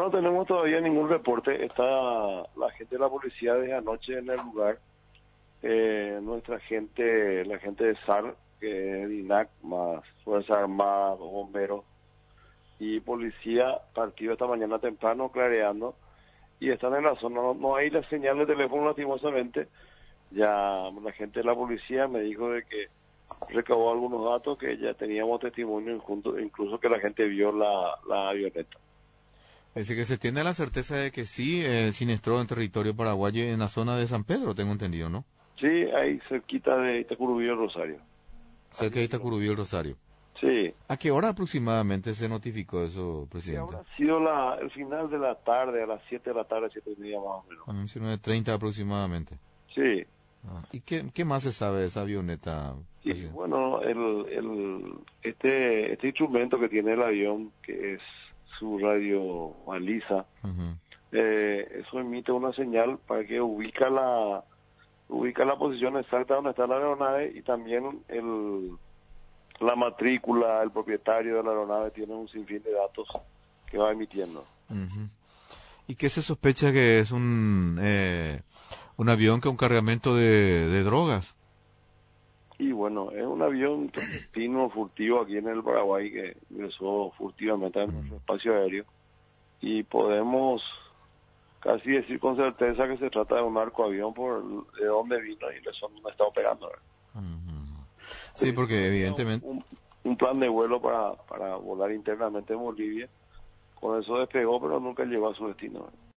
No tenemos todavía ningún reporte. Está la gente de la policía desde anoche en el lugar. Nuestra gente, la gente de SAR, que es DINAC, más Fuerza Armada, bomberos y policía, partido esta mañana temprano clareando y están en la zona. No hay la señal de teléfono lastimosamente. Ya la gente de la policía me dijo de que recabó algunos datos, que ya teníamos testimonio incluso que la gente vio la avioneta. Es decir, que se tiene la certeza de que sí siniestró en territorio paraguayo en la zona de San Pedro, tengo entendido, ¿no? Sí, ahí cerquita de Itacurubí, el Rosario. Cerca de Itacurubí, el Rosario. Sí. ¿A qué hora aproximadamente se notificó eso, Sí, presidente? habrá sido el final de la tarde, a las 7 de la tarde, 7:30 más o menos. A las 19:30 aproximadamente. Sí. ¿Y qué más se sabe de esa avioneta, Sí, presidente? bueno, este instrumento que tiene el avión, que es su radio baliza, Ujú. eso emite una señal para que ubica la posición exacta donde está la aeronave, y también la matrícula, el propietario de la aeronave tiene un sinfín de datos que va emitiendo. Ujú. ¿Y qué se sospecha que es un avión con cargamento de drogas? Y bueno, es un avión clandestino furtivo aquí en el Paraguay que ingresó furtivamente en nuestro espacio aéreo, y podemos casi decir con certeza que se trata de un narcoavión por de dónde vino y de dónde está operando, ¿verdad? Ujú. Sí, porque evidentemente... Un plan de vuelo para volar internamente en Bolivia. Con eso despegó, pero nunca llegó a su destino, ¿verdad?